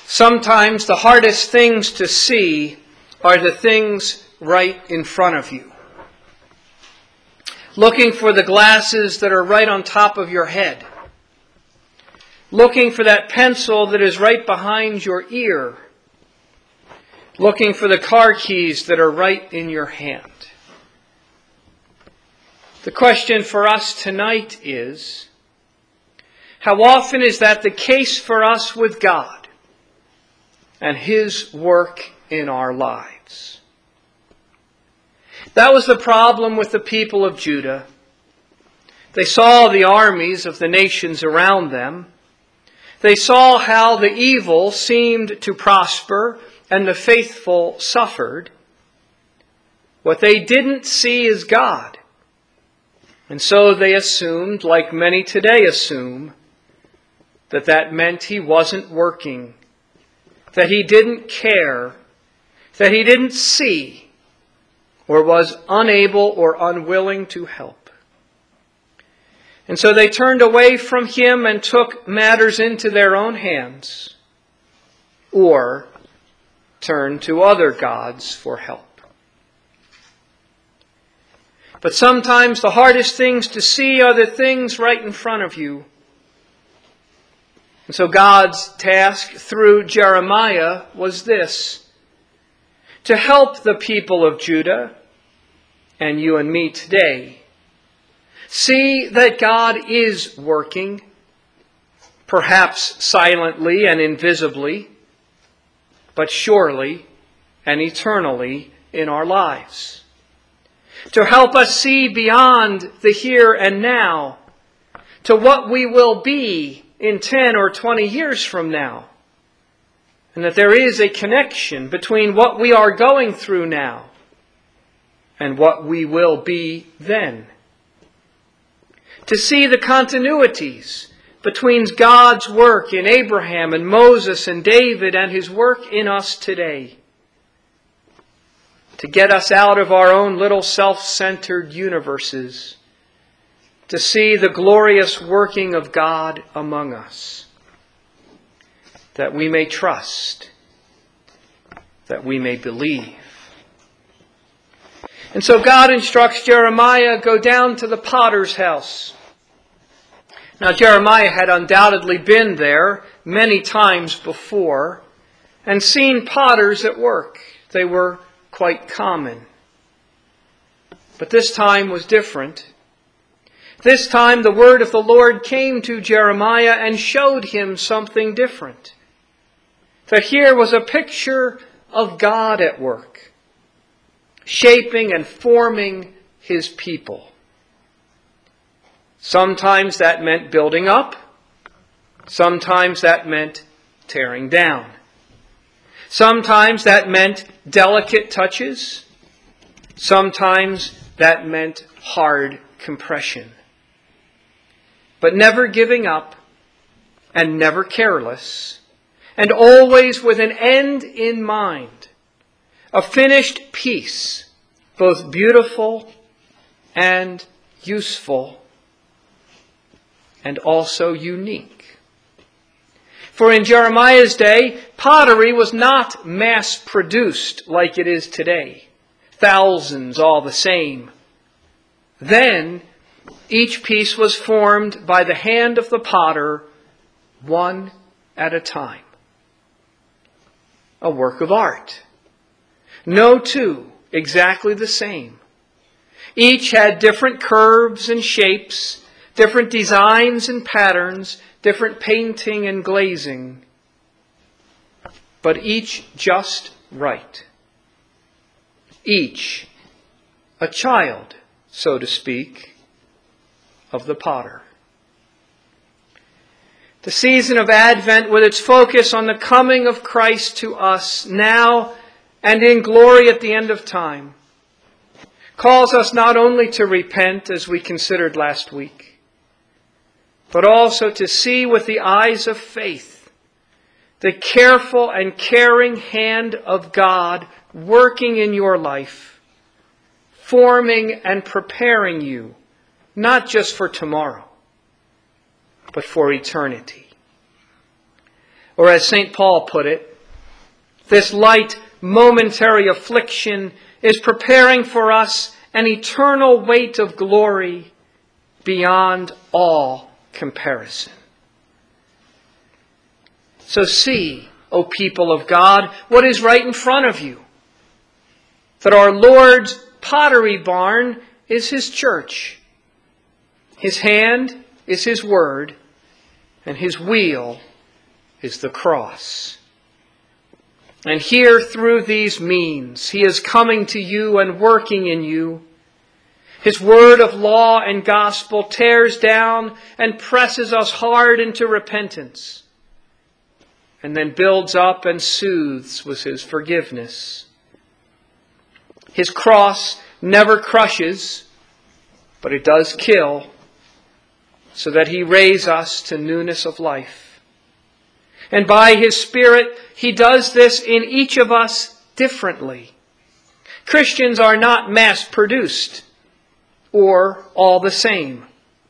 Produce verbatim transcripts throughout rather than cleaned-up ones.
Sometimes the hardest things to see are the things right in front of you. Looking for the glasses that are right on top of your head. Looking for that pencil that is right behind your ear. Looking for the car keys that are right in your hand. The question for us tonight is, how often is that the case for us with God and His work in our lives? That was the problem with the people of Judah. They saw the armies of the nations around them. They saw how the evil seemed to prosper and the faithful suffered. What they didn't see is God. And so they assumed, like many today assume, that that meant He wasn't working, that He didn't care, that He didn't see, or was unable or unwilling to help. And so they turned away from Him and took matters into their own hands, or turned to other gods for help. But sometimes the hardest things to see are the things right in front of you. And so God's task through Jeremiah was this: to help the people of Judah, and you and me today, see that God is working, perhaps silently and invisibly, but surely and eternally in our lives. To help us see beyond the here and now to what we will be in ten or twenty years from now. And that there is a connection between what we are going through now and what we will be then. To see the continuities between God's work in Abraham and Moses and David and His work in us today. To get us out of our own little self-centered universes. To see the glorious working of God among us. That we may trust. That we may believe. And so God instructs Jeremiah, go down to the potter's house. Now Jeremiah had undoubtedly been there many times before and seen potters at work. They were quite common. But this time was different. This time the word of the Lord came to Jeremiah and showed him something different. That here was a picture of God at work, shaping and forming His people. Sometimes that meant building up. Sometimes that meant tearing down. Sometimes that meant delicate touches. Sometimes that meant hard compression. But never giving up and never careless, and always with an end in mind, a finished piece, both beautiful and useful, and also unique. For in Jeremiah's day, pottery was not mass-produced like it is today. Thousands all the same. Then, each piece was formed by the hand of the potter, one at a time. A work of art. No two exactly the same. Each had different curves and shapes, different designs and patterns, different painting and glazing, but each just right. Each a child, so to speak, of the potter. The season of Advent, with its focus on the coming of Christ to us now and in glory at the end of time, calls us not only to repent, as we considered last week, but also to see with the eyes of faith the careful and caring hand of God working in your life, forming and preparing you, not just for tomorrow, but for eternity. Or as Saint Paul put it, this light momentary affliction is preparing for us an eternal weight of glory beyond all comparison. So see, O people of God, what is right in front of you. That our Lord's pottery barn is His church. His hand is His word, and His wheel is the cross. And here, through these means, He is coming to you and working in you. His word of law and gospel tears down and presses us hard into repentance, and then builds up and soothes with His forgiveness. His cross never crushes, but it does kill, so that He raise us to newness of life. And by His Spirit, He does this in each of us differently. Christians are not mass-produced or all the same.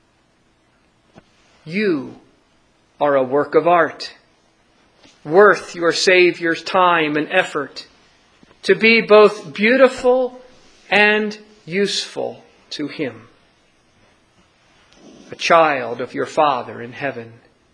You are a work of art, worth your Savior's time and effort, to be both beautiful and useful to Him. A child of your Father in heaven.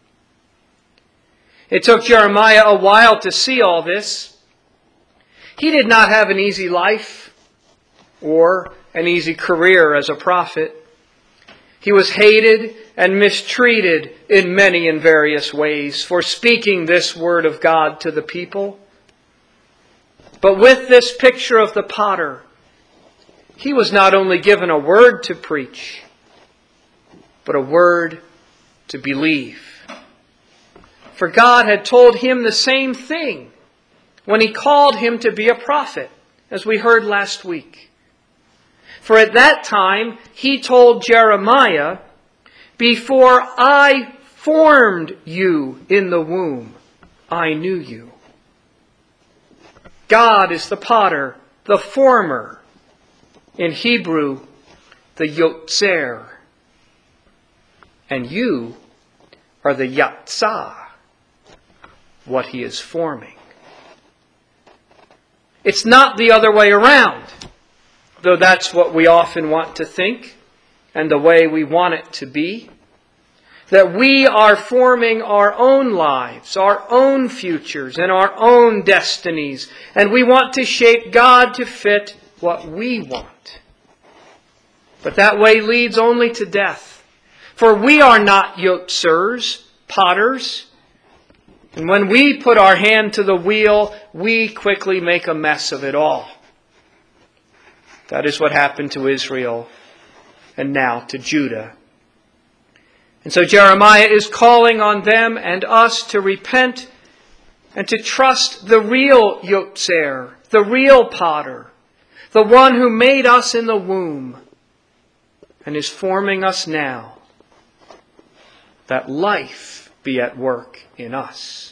It took Jeremiah a while to see all this. He did not have an easy life or an easy career as a prophet. He was hated and mistreated in many and various ways for speaking this word of God to the people. But with this picture of the potter, he was not only given a word to preach, but a word to believe. For God had told him the same thing when He called him to be a prophet, as we heard last week. For at that time, He told Jeremiah, "Before I formed you in the womb, I knew you." God is the potter, the former. In Hebrew, the Yotzer. And you are the Yatsah, what He is forming. It's not the other way around, though that's what we often want to think and the way we want it to be. That we are forming our own lives, our own futures, and our own destinies. And we want to shape God to fit what we want. But that way leads only to death. For we are not yotzers, potters. And when we put our hand to the wheel, we quickly make a mess of it all. That is what happened to Israel and now to Judah. And so Jeremiah is calling on them and us to repent and to trust the real Yotzer, the real potter, the one who made us in the womb and is forming us now, that life be at work in us.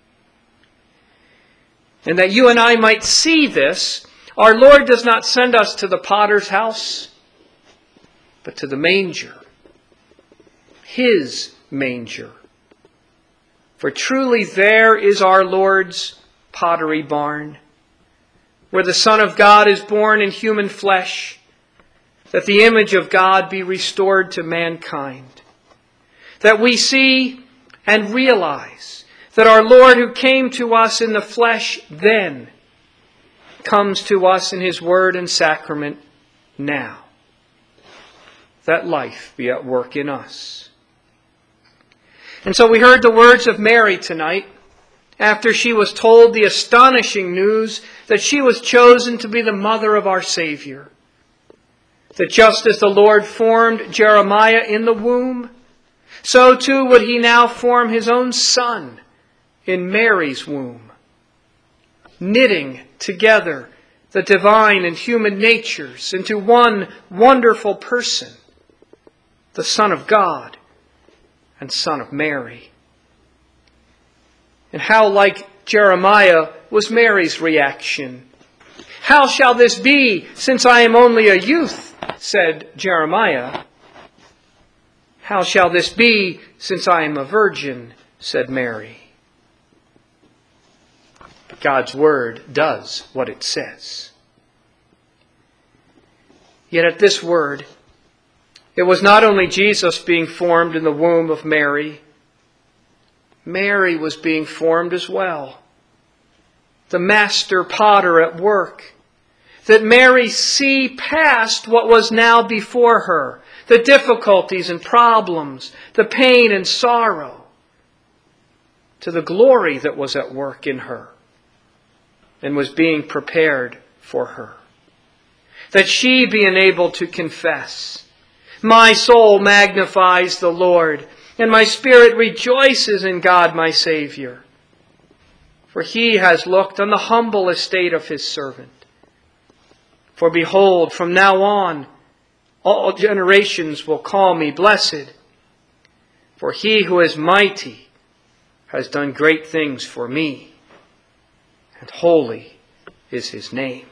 And that you and I might see this, our Lord does not send us to the potter's house, but to the manger. His manger. For truly there is our Lord's pottery barn, where the Son of God is born in human flesh, that the image of God be restored to mankind. That we see and realize that our Lord, who came to us in the flesh then, comes to us in His word and sacrament now. That life be at work in us. And so we heard the words of Mary tonight, after she was told the astonishing news that she was chosen to be the mother of our Savior. That just as the Lord formed Jeremiah in the womb, so too would He now form His own Son in Mary's womb, knitting together the divine and human natures into one wonderful person, the Son of God and Son of Mary. And how like Jeremiah was Mary's reaction. "How shall this be, since I am only a youth?" said Jeremiah. "How shall this be, since I am a virgin?" said Mary. But God's Word does what it says. Yet at this word, it was not only Jesus being formed in the womb of Mary. Mary was being formed as well. The master potter at work. That Mary see past what was now before her. The difficulties and problems. The pain and sorrow. To the glory that was at work in her. And was being prepared for her. That she be enabled to confess, my soul magnifies the Lord, and my spirit rejoices in God my Savior. For he has looked on the humble estate of his servant. For behold, from now on, all generations will call me blessed. For he who is mighty has done great things for me, and holy is his name.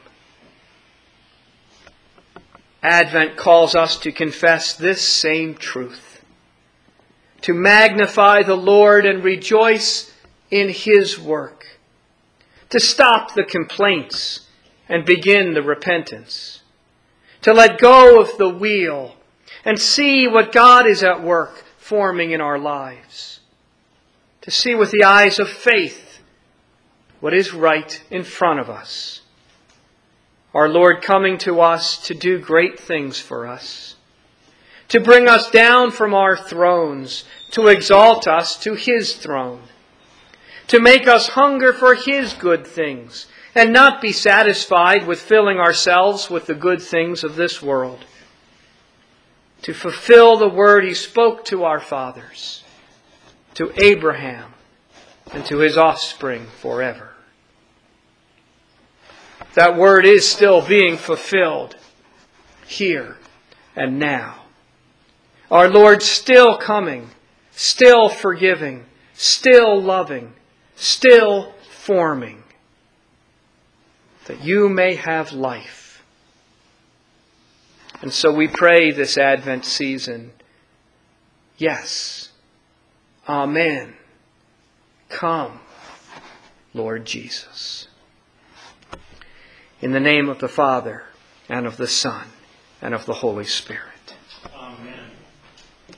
Advent calls us to confess this same truth, to magnify the Lord and rejoice in his work, to stop the complaints and begin the repentance, to let go of the wheel and see what God is at work forming in our lives, to see with the eyes of faith what is right in front of us. Our Lord coming to us to do great things for us, to bring us down from our thrones, to exalt us to his throne, to make us hunger for his good things, and not be satisfied with filling ourselves with the good things of this world, to fulfill the word he spoke to our fathers, to Abraham, and to his offspring forever. That word is still being fulfilled here and now. Our Lord still coming, still forgiving, still loving, still forming, that you may have life. And so we pray this Advent season, yes, Amen. Come, Lord Jesus. In the name of the Father, and of the Son, and of the Holy Spirit.